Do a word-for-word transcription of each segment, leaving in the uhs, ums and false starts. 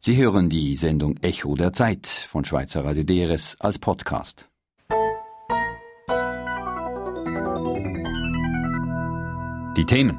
Sie hören die Sendung Echo der Zeit von Schweizer Radio D R S als Podcast. Die Themen.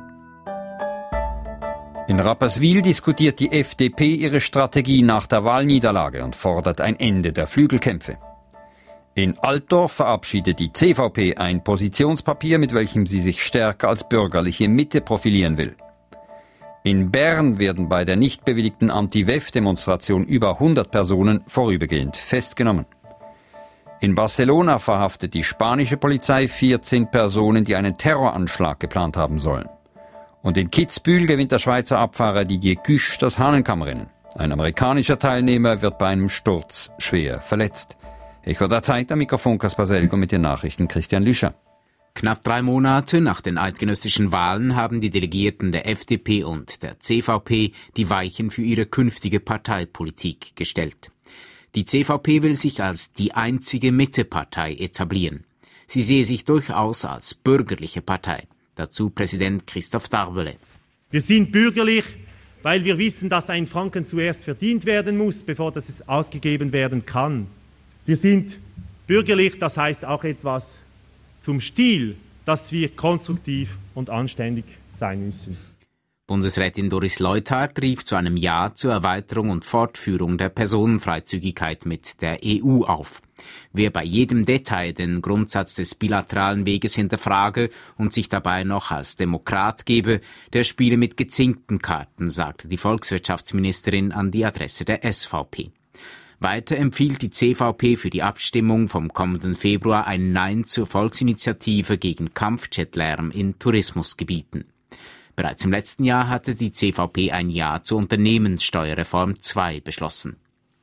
In Rapperswil diskutiert die F D P ihre Strategie nach der Wahlniederlage und fordert ein Ende der Flügelkämpfe. In Altdorf verabschiedet die C V P ein Positionspapier, mit welchem sie sich stärker als bürgerliche Mitte profilieren will. In Bern werden bei der nicht bewilligten Anti-W E F-Demonstration über hundert Personen vorübergehend festgenommen. In Barcelona verhaftet die spanische Polizei vierzehn Personen, die einen Terroranschlag geplant haben sollen. Und in Kitzbühel gewinnt der Schweizer Abfahrer Didier Güsch das Hahnenkammrennen. Ein amerikanischer Teilnehmer wird bei einem Sturz schwer verletzt. Echo der Zeit, am Mikrofon Kaspar Selgo mit den Nachrichten Christian Lüscher. Knapp drei Monate nach den eidgenössischen Wahlen haben die Delegierten der F D P und der C V P die Weichen für ihre künftige Parteipolitik gestellt. Die C V P will sich als die einzige Mittepartei etablieren. Sie sehe sich durchaus als bürgerliche Partei. Dazu Präsident Christoph Darbele. Wir sind bürgerlich, weil wir wissen, dass ein Franken zuerst verdient werden muss, bevor das ausgegeben werden kann. Wir sind bürgerlich, das heißt auch etwas zum Stil, dass wir konstruktiv und anständig sein müssen. Bundesrätin Doris Leuthard rief zu einem Ja zur Erweiterung und Fortführung der Personenfreizügigkeit mit der E U auf. Wer bei jedem Detail den Grundsatz des bilateralen Weges hinterfrage und sich dabei noch als Demokrat gebe, der spiele mit gezinkten Karten, sagte die Volkswirtschaftsministerin an die Adresse der S V P. Weiter empfiehlt die C V P für die Abstimmung vom kommenden Februar ein Nein zur Volksinitiative gegen Kampfjetlärm in Tourismusgebieten. Bereits im letzten Jahr hatte die C V P ein Ja zur Unternehmenssteuerreform zwei beschlossen.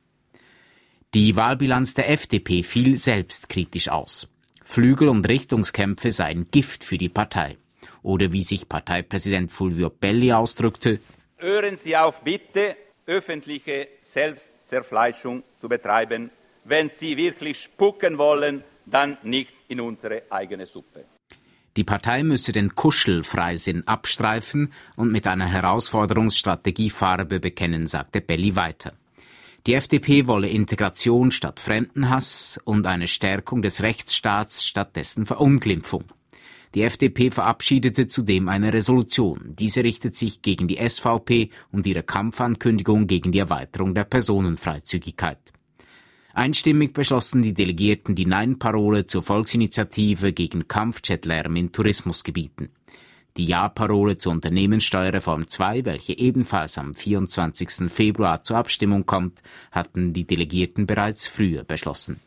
Die Wahlbilanz der F D P fiel selbstkritisch aus. Flügel- und Richtungskämpfe seien Gift für die Partei. Oder wie sich Parteipräsident Fulvio Belli ausdrückte: Hören Sie auf, bitte, öffentliche Selbstzerfleischung zu betreiben. Wenn Sie wirklich spucken wollen, dann nicht in unsere eigene Suppe. Die Partei müsse den Kuschelfreisinn abstreifen und mit einer Herausforderungsstrategie Farbe bekennen, sagte Belli weiter. Die F D P wolle Integration statt Fremdenhass und eine Stärkung des Rechtsstaats statt dessen Verunglimpfung. Die F D P verabschiedete zudem eine Resolution. Diese richtet sich gegen die S V P und ihre Kampfankündigung gegen die Erweiterung der Personenfreizügigkeit. Einstimmig beschlossen die Delegierten die Nein-Parole zur Volksinitiative gegen Kampfjetlärm in Tourismusgebieten. Die Ja-Parole zur Unternehmenssteuerreform zwei, welche ebenfalls am vierundzwanzigsten Februar zur Abstimmung kommt, hatten die Delegierten bereits früher beschlossen.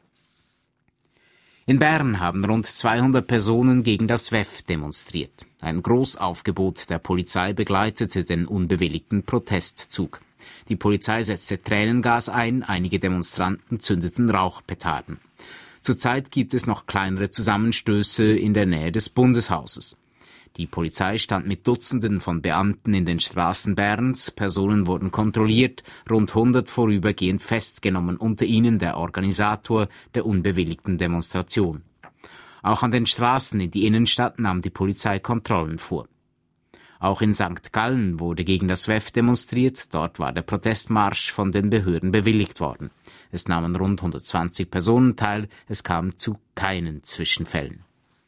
In Bern haben rund zweihundert Personen gegen das W E F demonstriert. Ein Großaufgebot der Polizei begleitete den unbewilligten Protestzug. Die Polizei setzte Tränengas ein, einige Demonstranten zündeten Rauchpetarden. Zurzeit gibt es noch kleinere Zusammenstöße in der Nähe des Bundeshauses. Die Polizei stand mit Dutzenden von Beamten in den Straßen Berns, Personen wurden kontrolliert, rund hundert vorübergehend festgenommen, unter ihnen der Organisator der unbewilligten Demonstration. Auch an den Straßen in die Innenstadt nahm die Polizei Kontrollen vor. Auch in Sankt Gallen wurde gegen das W E F demonstriert, dort war der Protestmarsch von den Behörden bewilligt worden. Es nahmen rund hundertzwanzig Personen teil, es kam zu keinen Zwischenfällen.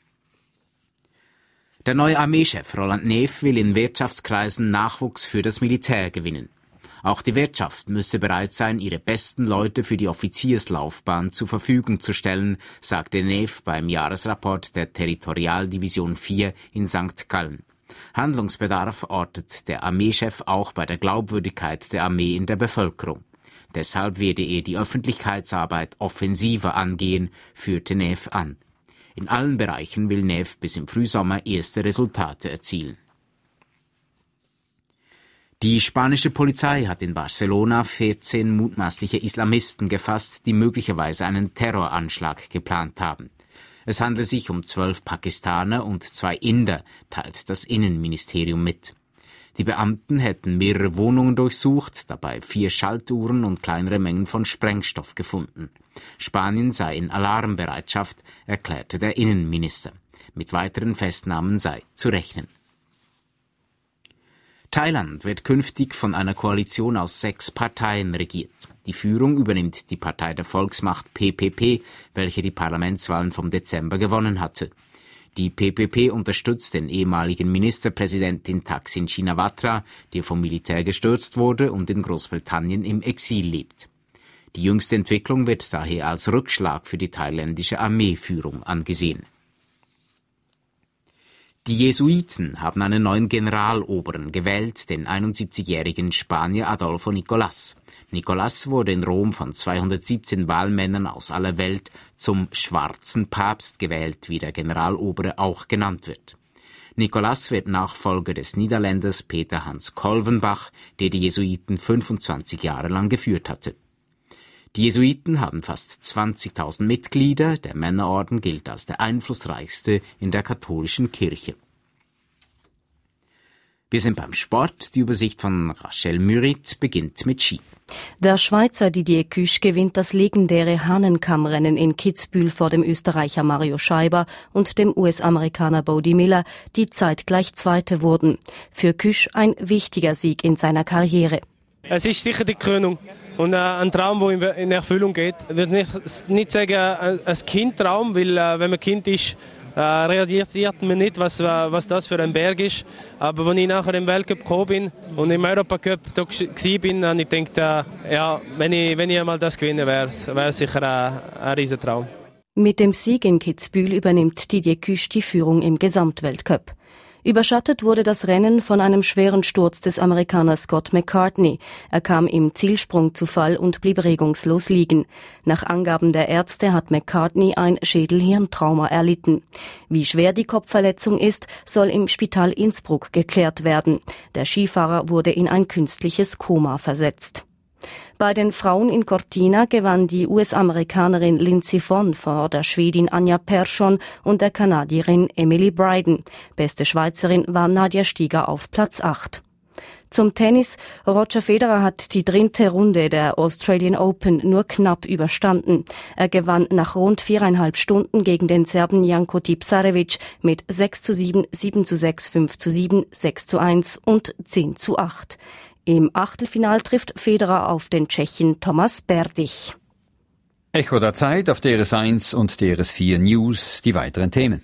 Der neue Armeechef Roland Neff will in Wirtschaftskreisen Nachwuchs für das Militär gewinnen. Auch die Wirtschaft müsse bereit sein, ihre besten Leute für die Offizierslaufbahn zur Verfügung zu stellen, sagte Neff beim Jahresrapport der Territorialdivision vier in Sankt Gallen. Handlungsbedarf ortet der Armeechef auch bei der Glaubwürdigkeit der Armee in der Bevölkerung. Deshalb werde er die Öffentlichkeitsarbeit offensiver angehen, führte Neff an. In allen Bereichen will Neff bis im Frühsommer erste Resultate erzielen. Die spanische Polizei hat in Barcelona vierzehn mutmaßliche Islamisten gefasst, die möglicherweise einen Terroranschlag geplant haben. Es handelt sich um zwölf Pakistaner und zwei Inder, teilt das Innenministerium mit. Die Beamten hätten mehrere Wohnungen durchsucht, dabei vier Schaltuhren und kleinere Mengen von Sprengstoff gefunden. Spanien sei in Alarmbereitschaft, erklärte der Innenminister. Mit weiteren Festnahmen sei zu rechnen. Thailand wird künftig von einer Koalition aus sechs Parteien regiert. Die Führung übernimmt die Partei der Volksmacht P P P, welche die Parlamentswahlen vom Dezember gewonnen hatte. Die P P P unterstützt den ehemaligen Ministerpräsidenten Thaksin Shinawatra, der vom Militär gestürzt wurde und in Großbritannien im Exil lebt. Die jüngste Entwicklung wird daher als Rückschlag für die thailändische Armeeführung angesehen. Die Jesuiten haben einen neuen Generaloberen gewählt, den einundsiebzigjährigen Spanier Adolfo Nicolás. Nicolás wurde in Rom von zweihundertsiebzehn Wahlmännern aus aller Welt zum schwarzen Papst gewählt, wie der Generalobere auch genannt wird. Nicolás wird Nachfolger des Niederländers Peter Hans Kolvenbach, der die Jesuiten fünfundzwanzig Jahre lang geführt hatte. Die Jesuiten haben fast zwanzigtausend Mitglieder, der Männerorden gilt als der einflussreichste in der katholischen Kirche. Wir sind beim Sport. Die Übersicht von Rachel Mürit beginnt mit Ski. Der Schweizer Didier Küsch gewinnt das legendäre Hahnenkammrennen in Kitzbühel vor dem Österreicher Mario Scheiber und dem U S-Amerikaner Bode Miller, die zeitgleich Zweite wurden. Für Küsch ein wichtiger Sieg in seiner Karriere. Es ist sicher die Krönung und äh, ein Traum, der in Erfüllung geht. Ich würde nicht, nicht sagen ein, ein Kindtraum, weil äh, wenn man Kind ist, äh, realisiert man nicht, was, was das für ein Berg ist. Aber als ich nachher im Weltcup gekommen bin und im Europacup da war, habe ich gedacht, äh, ja, wenn ich, wenn ich einmal das gewinnen wäre, wäre es sicher ein, ein Riesentraum. Mit dem Sieg in Kitzbühel übernimmt Didier Küsch die Führung im Gesamtweltcup. Überschattet wurde das Rennen von einem schweren Sturz des Amerikaners Scott McCartney. Er kam im Zielsprung zu Fall und blieb regungslos liegen. Nach Angaben der Ärzte hat McCartney ein Schädel-Hirntrauma erlitten. Wie schwer die Kopfverletzung ist, soll im Spital Innsbruck geklärt werden. Der Skifahrer wurde in ein künstliches Koma versetzt. Bei den Frauen in Cortina gewann die U S-Amerikanerin Lindsey Vonn vor der Schwedin Anja Persson und der Kanadierin Emily Bryden. Beste Schweizerin war Nadja Stieger auf Platz acht. Zum Tennis. Roger Federer hat die dritte Runde der Australian Open nur knapp überstanden. Er gewann nach rund viereinhalb Stunden gegen den Serben Janko Tipsarevic mit sechs zu sieben, sieben zu sechs, fünf zu sieben, sechs zu eins und zehn zu acht. Im Achtelfinal trifft Federer auf den Tschechen Thomas Berdych. Echo der Zeit auf D R S eins und D R S vier News, die weiteren Themen.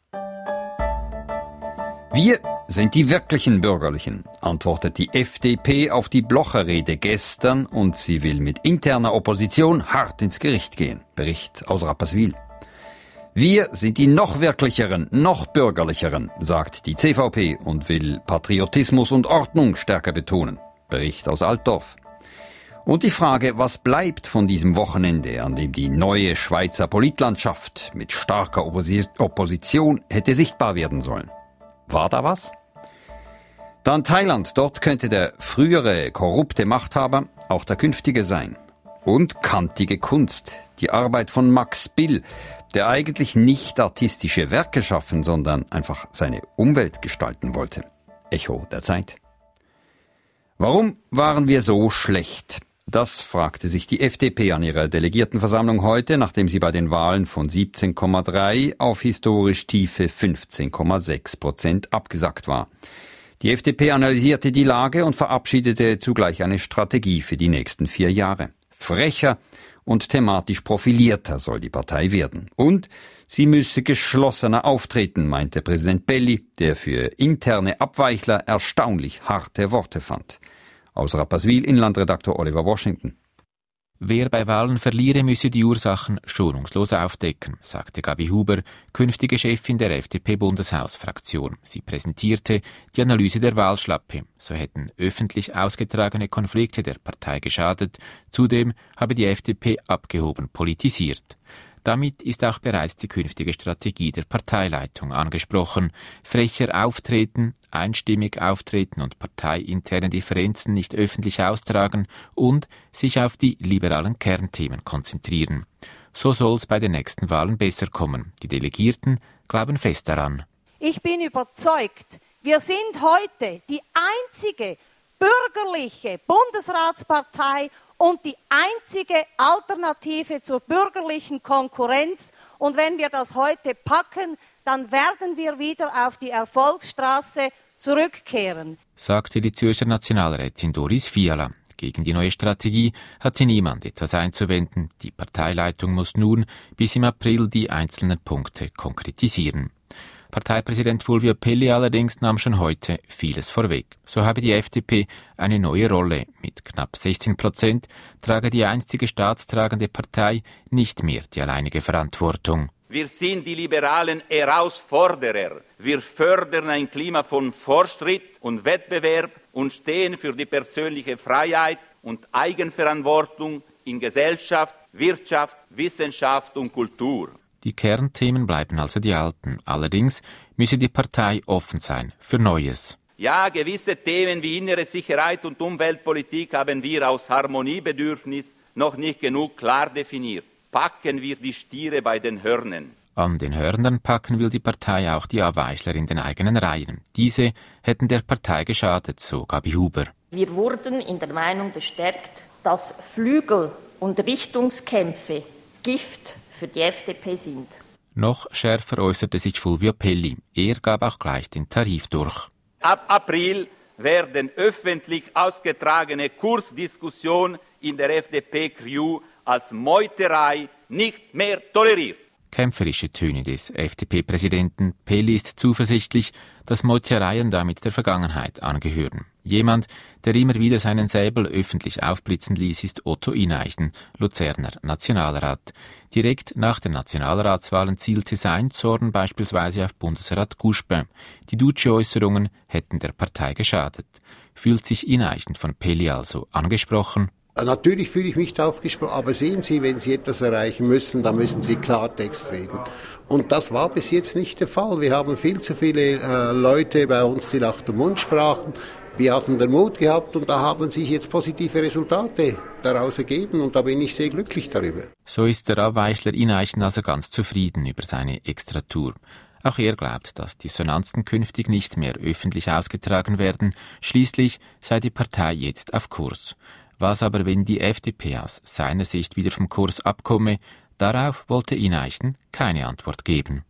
Wir sind die wirklichen Bürgerlichen, antwortet die F D P auf die Blocher-Rede gestern und sie will mit interner Opposition hart ins Gericht gehen. Bericht aus Rapperswil. Wir sind die noch wirklicheren, noch bürgerlicheren, sagt die C V P und will Patriotismus und Ordnung stärker betonen. Bericht aus Altdorf. Und die Frage, was bleibt von diesem Wochenende, an dem die neue Schweizer Politlandschaft mit starker Opposi- Opposition hätte sichtbar werden sollen. War da was? Dann Thailand, dort könnte der frühere korrupte Machthaber auch der künftige sein. Und kantige Kunst, die Arbeit von Max Bill, der eigentlich nicht artistische Werke schaffen, sondern einfach seine Umwelt gestalten wollte. Echo der Zeit. Warum waren wir so schlecht? Das fragte sich die F D P an ihrer Delegiertenversammlung heute, nachdem sie bei den Wahlen von siebzehn Komma drei auf historisch tiefe fünfzehn Komma sechs Prozent abgesackt war. Die F D P analysierte die Lage und verabschiedete zugleich eine Strategie für die nächsten vier Jahre. Frecher und thematisch profilierter soll die Partei werden. Und sie müsse geschlossener auftreten, meinte Präsident Belli, der für interne Abweichler erstaunlich harte Worte fand. Aus Rapperswil Inlandredaktor Oliver Washington. Wer bei Wahlen verliere, müsse die Ursachen schonungslos aufdecken, sagte Gabi Huber, künftige Chefin der F D P-Bundeshausfraktion. Sie präsentierte die Analyse der Wahlschlappe. So hätten öffentlich ausgetragene Konflikte der Partei geschadet. Zudem habe die F D P abgehoben politisiert. Damit ist auch bereits die künftige Strategie der Parteileitung angesprochen. Frecher auftreten, einstimmig auftreten und parteiinterne Differenzen nicht öffentlich austragen und sich auf die liberalen Kernthemen konzentrieren. So soll es bei den nächsten Wahlen besser kommen. Die Delegierten glauben fest daran. Ich bin überzeugt, wir sind heute die einzige bürgerliche Bundesratspartei und die einzige Alternative zur bürgerlichen Konkurrenz. Und wenn wir das heute packen, dann werden wir wieder auf die Erfolgsstraße zurückkehren, sagte die Zürcher Nationalrätin Doris Fiala. Gegen die neue Strategie hatte niemand etwas einzuwenden. Die Parteileitung muss nun bis im April die einzelnen Punkte konkretisieren. Parteipräsident Fulvio Pelli allerdings nahm schon heute vieles vorweg. So habe die F D P eine neue Rolle. Mit knapp sechzehn Prozent trage die einstige staatstragende Partei nicht mehr die alleinige Verantwortung. Wir sind die liberalen Herausforderer. Wir fördern ein Klima von Fortschritt und Wettbewerb und stehen für die persönliche Freiheit und Eigenverantwortung in Gesellschaft, Wirtschaft, Wissenschaft und Kultur. Die Kernthemen bleiben also die alten. Allerdings müsse die Partei offen sein für Neues. Ja, gewisse Themen wie innere Sicherheit und Umweltpolitik haben wir aus Harmoniebedürfnis noch nicht genug klar definiert. Packen wir die Stiere bei den Hörnern. An den Hörnern packen will die Partei auch die Abweichler in den eigenen Reihen. Diese hätten der Partei geschadet, so Gabi Huber. Wir wurden in der Meinung bestärkt, dass Flügel- und Richtungskämpfe Gift für die F D P sind. Noch schärfer äußerte sich Fulvio Pelli. Er gab auch gleich den Tarif durch. Ab April werden öffentlich ausgetragene Kursdiskussionen in der F D P-C R U als Meuterei nicht mehr toleriert. Kämpferische Töne des F D P-Präsidenten. Pelli ist zuversichtlich, dass Meutereien damit der Vergangenheit angehören. Jemand, der immer wieder seinen Säbel öffentlich aufblitzen ließ, ist Otto Ineichen, Luzerner Nationalrat. Direkt nach den Nationalratswahlen zielte sein Zorn beispielsweise auf Bundesrat Guspin. Die Duce-Äußerungen hätten der Partei geschadet. Fühlt sich Ineichen von Pelli also angesprochen? Natürlich fühle ich mich darauf gesprochen, aber sehen Sie, wenn Sie etwas erreichen müssen, dann müssen Sie Klartext reden. Und das war bis jetzt nicht der Fall. Wir haben viel zu viele äh, Leute bei uns, die nach dem Mund sprachen. Wir hatten den Mut gehabt und da haben sich jetzt positive Resultate daraus ergeben und da bin ich sehr glücklich darüber. So ist der Abweichler Ineichen also ganz zufrieden über seine Extratur. Auch er glaubt, dass Dissonanzen künftig nicht mehr öffentlich ausgetragen werden. Schließlich sei die Partei jetzt auf Kurs. Was aber, wenn die F D P aus seiner Sicht wieder vom Kurs abkomme? Darauf wollte Ineichen keine Antwort geben.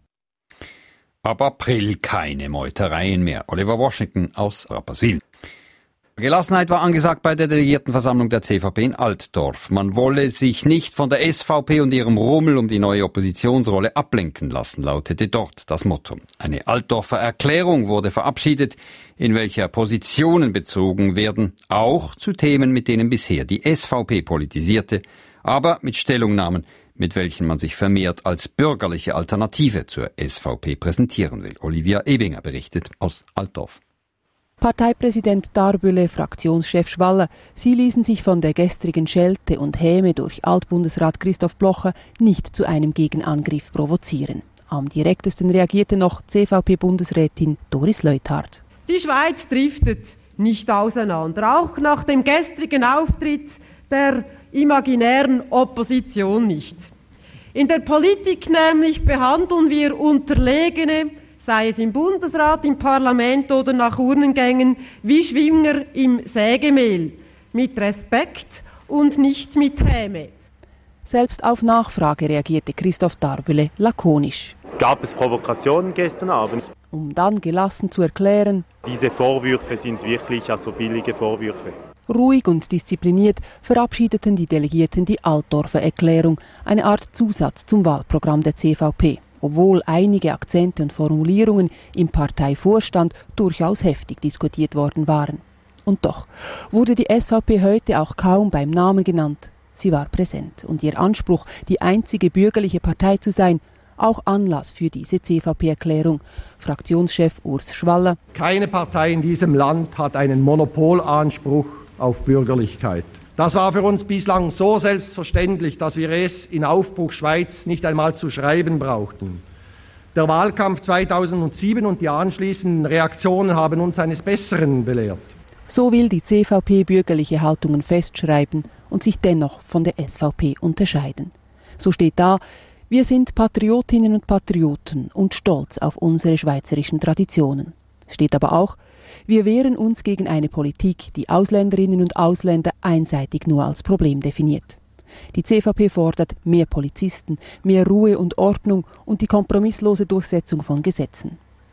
Ab April keine Meutereien mehr. Oliver Washington aus Rapperswil. Gelassenheit war angesagt bei der Delegiertenversammlung der C V P in Altdorf. Man wolle sich nicht von der S V P und ihrem Rummel um die neue Oppositionsrolle ablenken lassen, lautete dort das Motto. Eine Altdorfer Erklärung wurde verabschiedet, in welcher Positionen bezogen werden, auch zu Themen, mit denen bisher die S V P politisierte, aber mit Stellungnahmen, mit welchen man sich vermehrt als bürgerliche Alternative zur S V P präsentieren will. Olivia Ebinger berichtet aus Altdorf. Parteipräsident Darbülle, Fraktionschef Schwaller, sie ließen sich von der gestrigen Schelte und Häme durch Altbundesrat Christoph Blocher nicht zu einem Gegenangriff provozieren. Am direktesten reagierte noch C V P-Bundesrätin Doris Leuthard. Die Schweiz driftet nicht auseinander, auch nach dem gestrigen Auftritt der imaginären Opposition nicht. In der Politik nämlich behandeln wir Unterlegene, sei es im Bundesrat, im Parlament oder nach Urnengängen, wie Schwinger im Sägemehl, mit Respekt und nicht mit Häme. Selbst auf Nachfrage reagierte Christoph Darbülle lakonisch. Gab es Provokationen gestern Abend? Um dann gelassen zu erklären: Diese Vorwürfe sind wirklich also billige Vorwürfe. Ruhig und diszipliniert verabschiedeten die Delegierten die Altdorfer Erklärung, eine Art Zusatz zum Wahlprogramm der C V P. Obwohl einige Akzente und Formulierungen im Parteivorstand durchaus heftig diskutiert worden waren. Und doch wurde die S V P heute auch kaum beim Namen genannt. Sie war präsent und ihr Anspruch, die einzige bürgerliche Partei zu sein, auch Anlass für diese C V P-Erklärung. Fraktionschef Urs Schwaller: Keine Partei in diesem Land hat einen Monopolanspruch auf Bürgerlichkeit. Das war für uns bislang so selbstverständlich, dass wir es in Aufbruch Schweiz nicht einmal zu schreiben brauchten. Der Wahlkampf zweitausendsieben und die anschließenden Reaktionen haben uns eines Besseren belehrt. So will die C V P bürgerliche Haltungen festschreiben und sich dennoch von der S V P unterscheiden. So steht da: Wir sind Patriotinnen und Patrioten und stolz auf unsere schweizerischen Traditionen. Steht aber auch: Wir wehren uns gegen eine Politik, die Ausländerinnen und Ausländer einseitig nur als Problem definiert. Die C V P fordert mehr Polizisten, mehr Ruhe und Ordnung und die kompromisslose Durchsetzung von Gesetzen.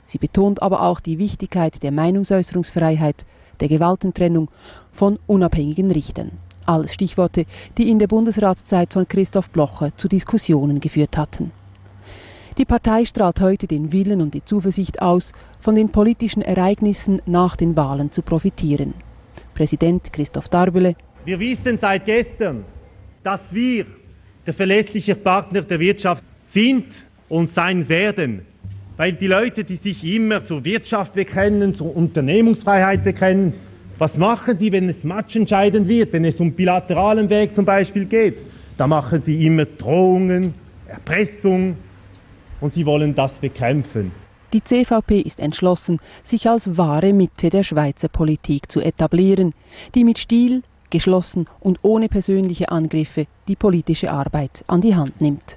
Sie betont aber auch die Wichtigkeit der Meinungsäußerungsfreiheit, der Gewaltentrennung von unabhängigen Richtern. Alles Stichworte, die in der Bundesratszeit von Christoph Blocher zu Diskussionen geführt hatten. Die Partei strahlt heute den Willen und die Zuversicht aus, von den politischen Ereignissen nach den Wahlen zu profitieren. Präsident Christoph Darbele: Wir wissen seit gestern, dass wir der verlässliche Partner der Wirtschaft sind und sein werden. Weil die Leute, die sich immer zur Wirtschaft bekennen, zur Unternehmungsfreiheit bekennen, was machen sie, wenn es matchentscheidend wird, wenn es um bilateralen Weg zum Beispiel geht? Da machen sie immer Drohungen, Erpressung und sie wollen das bekämpfen. Die C V P ist entschlossen, sich als wahre Mitte der Schweizer Politik zu etablieren, die mit Stil, geschlossen und ohne persönliche Angriffe die politische Arbeit an die Hand nimmt.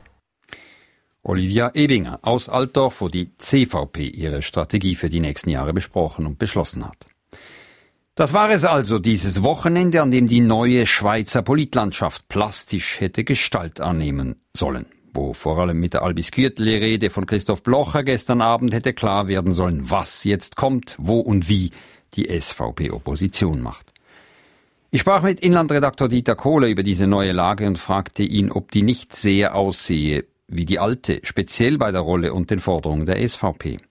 Olivia Ebinger aus Altdorf, wo die C V P ihre Strategie für die nächsten Jahre besprochen und beschlossen hat. Das war es also, dieses Wochenende, an dem die neue Schweizer Politlandschaft plastisch hätte Gestalt annehmen sollen. Wo vor allem mit der Albis Gürtli-Rede von Christoph Blocher gestern Abend hätte klar werden sollen, was jetzt kommt, wo und wie die S V P Opposition macht. Ich sprach mit Inlandredaktor Dieter Kohler über diese neue Lage und fragte ihn, ob die nicht sehr aussehe wie die alte, speziell bei der Rolle und den Forderungen der S V P.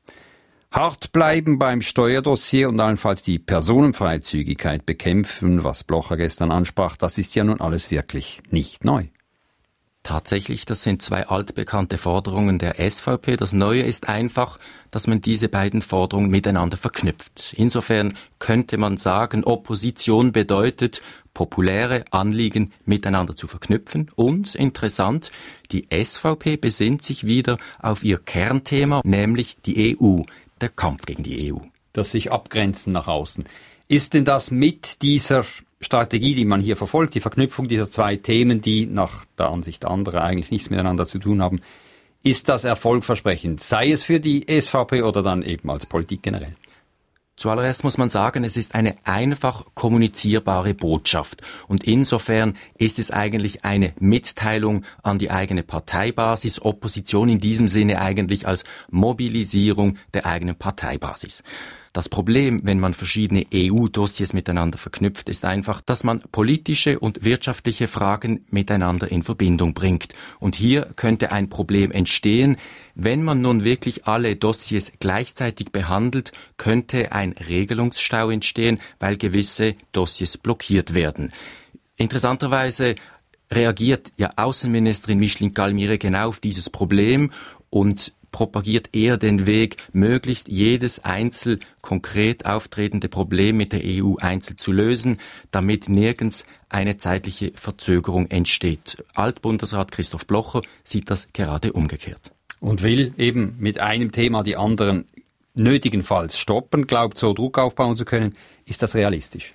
Hart bleiben beim Steuerdossier und allenfalls die Personenfreizügigkeit bekämpfen, was Blocher gestern ansprach, das ist ja nun alles wirklich nicht neu. Tatsächlich, das sind zwei altbekannte Forderungen der S V P. Das Neue ist einfach, dass man diese beiden Forderungen miteinander verknüpft. Insofern könnte man sagen, Opposition bedeutet, populäre Anliegen miteinander zu verknüpfen. Und, interessant, die S V P besinnt sich wieder auf ihr Kernthema, nämlich die E U, der Kampf gegen die E U. Das sich abgrenzen nach außen. Ist denn das mit dieser Strategie, die man hier verfolgt, die Verknüpfung dieser zwei Themen, die nach der Ansicht anderer eigentlich nichts miteinander zu tun haben, ist das erfolgversprechend? Sei es für die S V P oder dann eben als Politik generell? Zuallererst muss man sagen, es ist eine einfach kommunizierbare Botschaft. Und insofern ist es eigentlich eine Mitteilung an die eigene Parteibasis, Opposition in diesem Sinne eigentlich als Mobilisierung der eigenen Parteibasis. Das Problem, wenn man verschiedene E U-Dossiers miteinander verknüpft, ist einfach, dass man politische und wirtschaftliche Fragen miteinander in Verbindung bringt. Und hier könnte ein Problem entstehen. Wenn man nun wirklich alle Dossiers gleichzeitig behandelt, könnte ein Regelungsstau entstehen, weil gewisse Dossiers blockiert werden. Interessanterweise reagiert ja Außenministerin Micheline Galmire genau auf dieses Problem und propagiert eher den Weg, möglichst jedes einzeln konkret auftretende Problem mit der E U einzeln zu lösen, damit nirgends eine zeitliche Verzögerung entsteht. Altbundesrat Christoph Blocher sieht das gerade umgekehrt. Und will eben mit einem Thema die anderen nötigenfalls stoppen, glaubt so Druck aufbauen zu können. Ist das realistisch?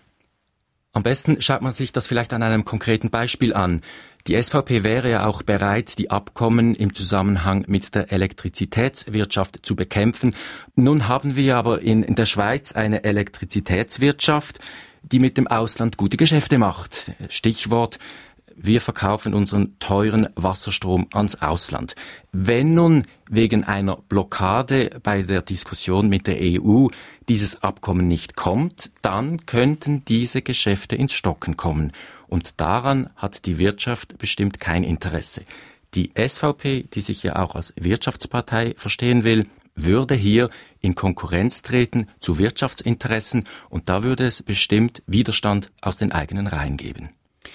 Am besten schaut man sich das vielleicht an einem konkreten Beispiel an. Die S V P wäre ja auch bereit, die Abkommen im Zusammenhang mit der Elektrizitätswirtschaft zu bekämpfen. Nun haben wir aber in, in der Schweiz eine Elektrizitätswirtschaft, die mit dem Ausland gute Geschäfte macht. Stichwort: Wir verkaufen unseren teuren Wasserstrom ans Ausland. Wenn nun wegen einer Blockade bei der Diskussion mit der E U dieses Abkommen nicht kommt, dann könnten diese Geschäfte ins Stocken kommen. Und daran hat die Wirtschaft bestimmt kein Interesse. Die S V P, die sich ja auch als Wirtschaftspartei verstehen will, würde hier in Konkurrenz treten zu Wirtschaftsinteressen und da würde es bestimmt Widerstand aus den eigenen Reihen geben.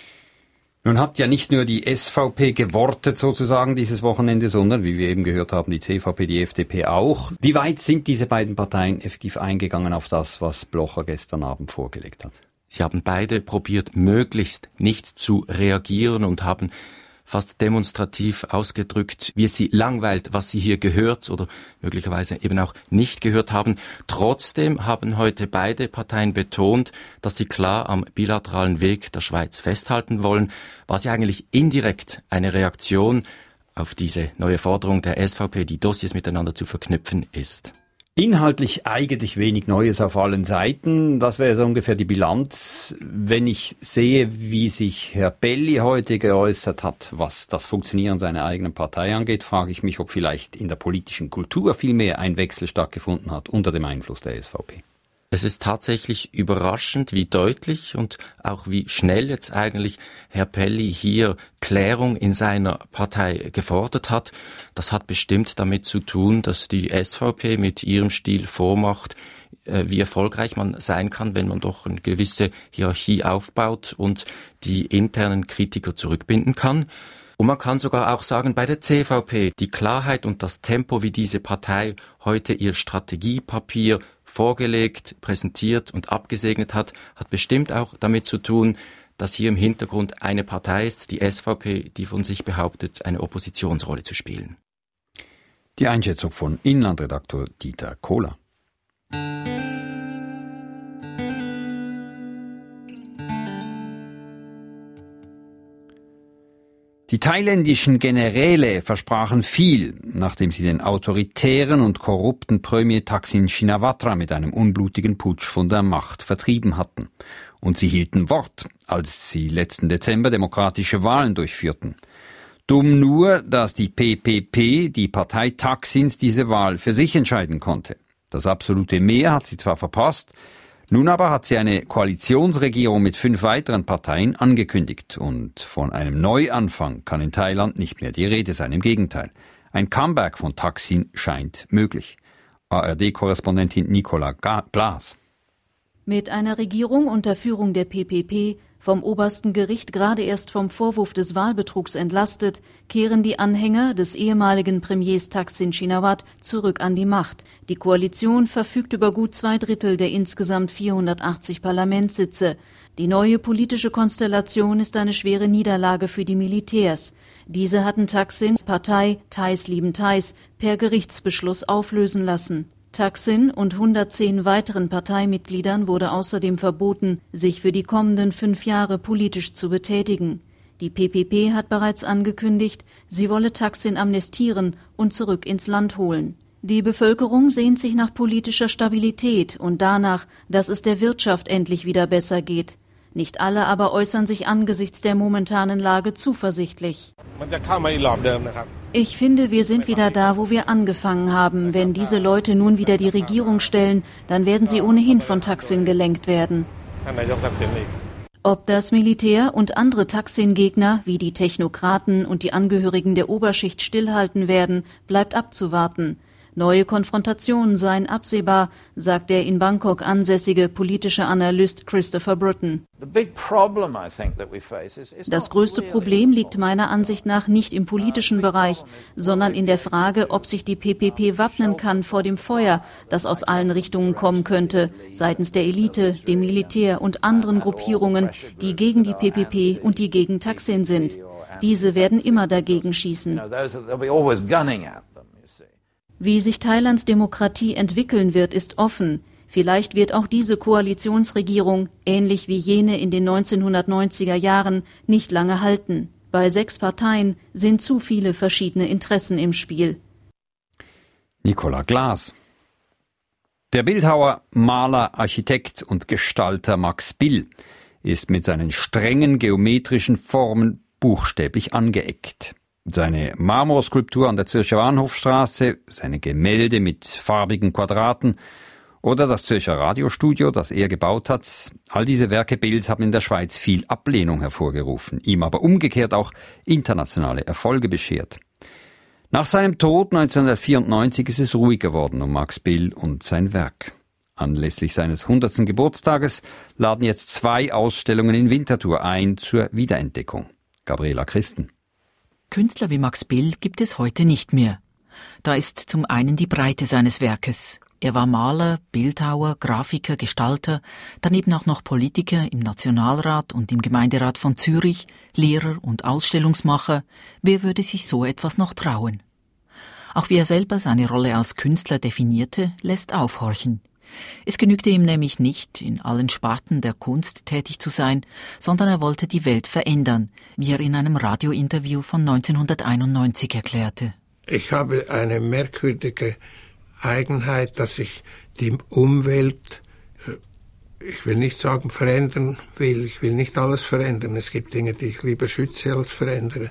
Nun hat ja nicht nur die S V P gewortet sozusagen dieses Wochenende, sondern, wie wir eben gehört haben, die C V P, die F D P auch. Wie weit sind diese beiden Parteien effektiv eingegangen auf das, was Blocher gestern Abend vorgelegt hat? Sie haben beide probiert, möglichst nicht zu reagieren und haben fast demonstrativ ausgedrückt, wie es sie langweilt, was sie hier gehört oder möglicherweise eben auch nicht gehört haben. Trotzdem haben heute beide Parteien betont, dass sie klar am bilateralen Weg der Schweiz festhalten wollen, was ja eigentlich indirekt eine Reaktion auf diese neue Forderung der S V P, die Dossiers miteinander zu verknüpfen, ist. Inhaltlich eigentlich wenig Neues auf allen Seiten. Das wäre so ungefähr die Bilanz. Wenn ich sehe, wie sich Herr Belli heute geäußert hat, was das Funktionieren seiner eigenen Partei angeht, frage ich mich, ob vielleicht in der politischen Kultur vielmehr ein Wechsel stattgefunden hat unter dem Einfluss der S V P. Es ist tatsächlich überraschend, wie deutlich und auch wie schnell jetzt eigentlich Herr Belli hier Klärung in seiner Partei gefordert hat. Das hat bestimmt damit zu tun, dass die S V P mit ihrem Stil vormacht, wie erfolgreich man sein kann, wenn man doch eine gewisse Hierarchie aufbaut und die internen Kritiker zurückbinden kann. Und man kann sogar auch sagen, bei der C V P, die Klarheit und das Tempo, wie diese Partei heute ihr Strategiepapier vorgelegt, präsentiert und abgesegnet hat, hat bestimmt auch damit zu tun, dass hier im Hintergrund eine Partei ist, die S V P, die von sich behauptet, eine Oppositionsrolle zu spielen. Die Einschätzung von Inlandredaktor Dieter Kohler. Die thailändischen Generäle versprachen viel, nachdem sie den autoritären und korrupten Premier Thaksin Shinawatra mit einem unblutigen Putsch von der Macht vertrieben hatten. Und sie hielten Wort, als sie letzten Dezember demokratische Wahlen durchführten. Dumm nur, dass die P P P, die Partei Thaksins, diese Wahl für sich entscheiden konnte. Das absolute Mehr hat sie zwar verpasst, nun aber hat sie eine Koalitionsregierung mit fünf weiteren Parteien angekündigt und von einem Neuanfang kann in Thailand nicht mehr die Rede sein. Im Gegenteil, ein Comeback von Thaksin scheint möglich. A R D-Korrespondentin Nicola Blas. Mit einer Regierung unter Führung der P P P, vom obersten Gericht gerade erst vom Vorwurf des Wahlbetrugs entlastet, kehren die Anhänger des ehemaligen Premiers Thaksin Shinawatra zurück an die Macht. Die Koalition verfügt über gut zwei Drittel der insgesamt vierhundertachtzig Parlamentssitze. Die neue politische Konstellation ist eine schwere Niederlage für die Militärs. Diese hatten Thaksins Partei Thais lieben Thais per Gerichtsbeschluss auflösen lassen. Thaksin und hundertzehn weiteren Parteimitgliedern wurde außerdem verboten, sich für die kommenden fünf Jahre politisch zu betätigen. Die P P P hat bereits angekündigt, sie wolle Thaksin amnestieren und zurück ins Land holen. Die Bevölkerung sehnt sich nach politischer Stabilität und danach, dass es der Wirtschaft endlich wieder besser geht. Nicht alle aber äußern sich angesichts der momentanen Lage zuversichtlich. Ich finde, wir sind wieder da, wo wir angefangen haben. Wenn diese Leute nun wieder die Regierung stellen, dann werden sie ohnehin von Thaksin gelenkt werden. Ob das Militär und andere Thaksin-Gegner wie die Technokraten und die Angehörigen der Oberschicht stillhalten werden, bleibt abzuwarten. Neue Konfrontationen seien absehbar, sagt der in Bangkok ansässige politische Analyst Christopher Bruton. Das größte Problem liegt meiner Ansicht nach nicht im politischen Bereich, sondern in der Frage, ob sich die P P P wappnen kann vor dem Feuer, das aus allen Richtungen kommen könnte, seitens der Elite, dem Militär und anderen Gruppierungen, die gegen die P P P und die gegen Thaksin sind. Diese werden immer dagegen schießen. Wie sich Thailands Demokratie entwickeln wird, ist offen. Vielleicht wird auch diese Koalitionsregierung, ähnlich wie jene in den neunzehnhundertneunziger Jahren, nicht lange halten. Bei sechs Parteien sind zu viele verschiedene Interessen im Spiel. Nicola Glas. Der Bildhauer, Maler, Architekt und Gestalter Max Bill ist mit seinen strengen geometrischen Formen buchstäblich angeeckt. Seine Marmorskulptur an der Zürcher Bahnhofstraße, seine Gemälde mit farbigen Quadraten oder das Zürcher Radiostudio, das er gebaut hat, all diese Werke Bills haben in der Schweiz viel Ablehnung hervorgerufen, ihm aber umgekehrt auch internationale Erfolge beschert. Nach seinem Tod neunzehnhundertvierundneunzig ist es ruhig geworden um Max Bill und sein Werk. Anlässlich seines hundertsten Geburtstages laden jetzt zwei Ausstellungen in Winterthur ein zur Wiederentdeckung. Gabriela Christen. Künstler wie Max Bill gibt es heute nicht mehr. Da ist zum einen die Breite seines Werkes. Er war Maler, Bildhauer, Grafiker, Gestalter, daneben auch noch Politiker im Nationalrat und im Gemeinderat von Zürich, Lehrer und Ausstellungsmacher. Wer würde sich so etwas noch trauen? Auch wie er selber seine Rolle als Künstler definierte, lässt aufhorchen. Es genügte ihm nämlich nicht, in allen Sparten der Kunst tätig zu sein, sondern er wollte die Welt verändern, wie er in einem Radiointerview von neunzehnhunderteinundneunzig erklärte. Ich habe eine merkwürdige Eigenheit, dass sich die Umwelt, ich will nicht sagen verändern will, ich will nicht alles verändern. Es gibt Dinge, die ich lieber schütze als verändere.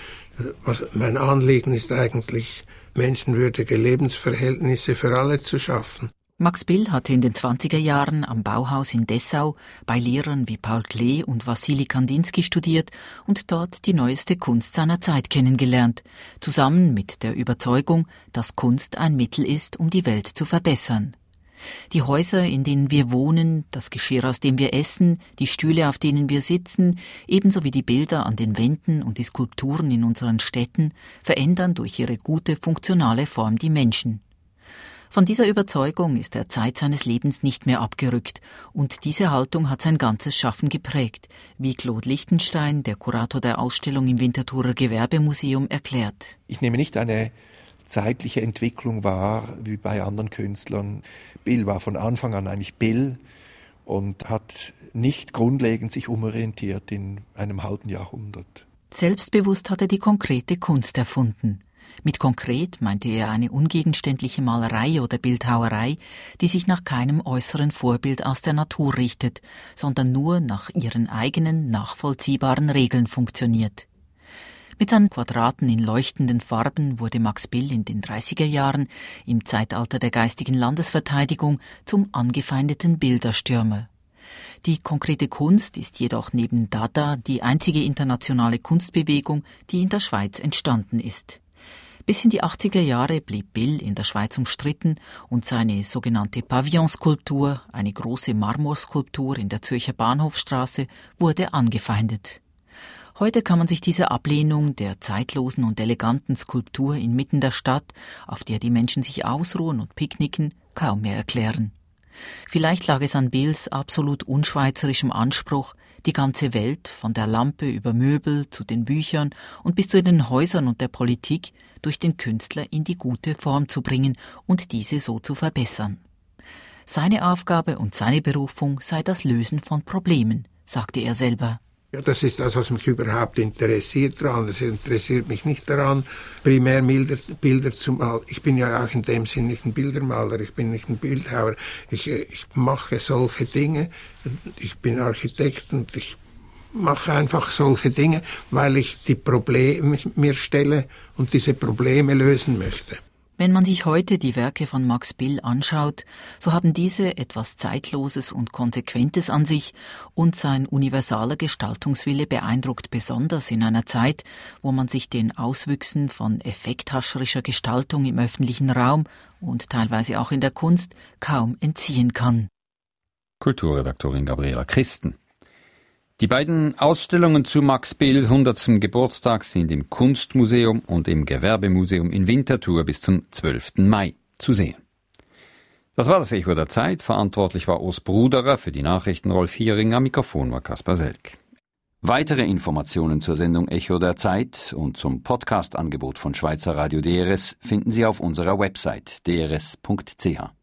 Was mein Anliegen ist eigentlich, menschenwürdige Lebensverhältnisse für alle zu schaffen. Max Bill hatte in den zwanziger Jahren am Bauhaus in Dessau bei Lehrern wie Paul Klee und Wassili Kandinsky studiert und dort die neueste Kunst seiner Zeit kennengelernt, zusammen mit der Überzeugung, dass Kunst ein Mittel ist, um die Welt zu verbessern. Die Häuser, in denen wir wohnen, das Geschirr, aus dem wir essen, die Stühle, auf denen wir sitzen, ebenso wie die Bilder an den Wänden und die Skulpturen in unseren Städten, verändern durch ihre gute, funktionale Form die Menschen. Von dieser Überzeugung ist er Zeit seines Lebens nicht mehr abgerückt, und diese Haltung hat sein ganzes Schaffen geprägt, wie Claude Lichtenstein, der Kurator der Ausstellung im Winterthurer Gewerbemuseum, erklärt. Ich nehme nicht eine zeitliche Entwicklung wahr, wie bei anderen Künstlern. Bill war von Anfang an eigentlich Bill und hat nicht grundlegend sich umorientiert in einem halben Jahrhundert. Selbstbewusst hat er die konkrete Kunst erfunden. Mit konkret meinte er eine ungegenständliche Malerei oder Bildhauerei, die sich nach keinem äußeren Vorbild aus der Natur richtet, sondern nur nach ihren eigenen, nachvollziehbaren Regeln funktioniert. Mit seinen Quadraten in leuchtenden Farben wurde Max Bill in den dreißiger Jahren, im Zeitalter der geistigen Landesverteidigung, zum angefeindeten Bilderstürmer. Die konkrete Kunst ist jedoch neben Dada die einzige internationale Kunstbewegung, die in der Schweiz entstanden ist. Bis in die achtziger Jahre blieb Bill in der Schweiz umstritten und seine sogenannte Pavillonskulptur, eine große Marmorskulptur in der Zürcher Bahnhofstraße, wurde angefeindet. Heute kann man sich diese Ablehnung der zeitlosen und eleganten Skulptur inmitten der Stadt, auf der die Menschen sich ausruhen und picknicken, kaum mehr erklären. Vielleicht lag es an Bills absolut unschweizerischem Anspruch, die ganze Welt, von der Lampe über Möbel zu den Büchern und bis zu den Häusern und der Politik, durch den Künstler in die gute Form zu bringen und diese so zu verbessern. Seine Aufgabe und seine Berufung sei das Lösen von Problemen, sagte er selber. Ja, das ist das, was mich überhaupt interessiert daran. Es interessiert mich nicht daran, primär Bilder, Bilder zu malen. Ich bin ja auch in dem Sinn nicht ein Bildermaler, ich bin nicht ein Bildhauer. Ich, ich mache solche Dinge. Ich bin Architekt und ich mache einfach solche Dinge, weil ich die Probleme mir stelle und diese Probleme lösen möchte. Wenn man sich heute die Werke von Max Bill anschaut, so haben diese etwas Zeitloses und Konsequentes an sich, und sein universaler Gestaltungswille beeindruckt besonders in einer Zeit, wo man sich den Auswüchsen von effekthascherischer Gestaltung im öffentlichen Raum und teilweise auch in der Kunst kaum entziehen kann. Kulturredaktorin Gabriela Christen. Die beiden Ausstellungen zu Max Bill hundertsten Geburtstag sind im Kunstmuseum und im Gewerbemuseum in Winterthur bis zum zwölften Mai zu sehen. Das war das Echo der Zeit. Verantwortlich war Urs Bruderer, für die Nachrichten Rolf Hiering, am Mikrofon war Kaspar Selk. Weitere Informationen zur Sendung Echo der Zeit und zum Podcast-Angebot von Schweizer Radio D R S finden Sie auf unserer Website d r s punkt c h.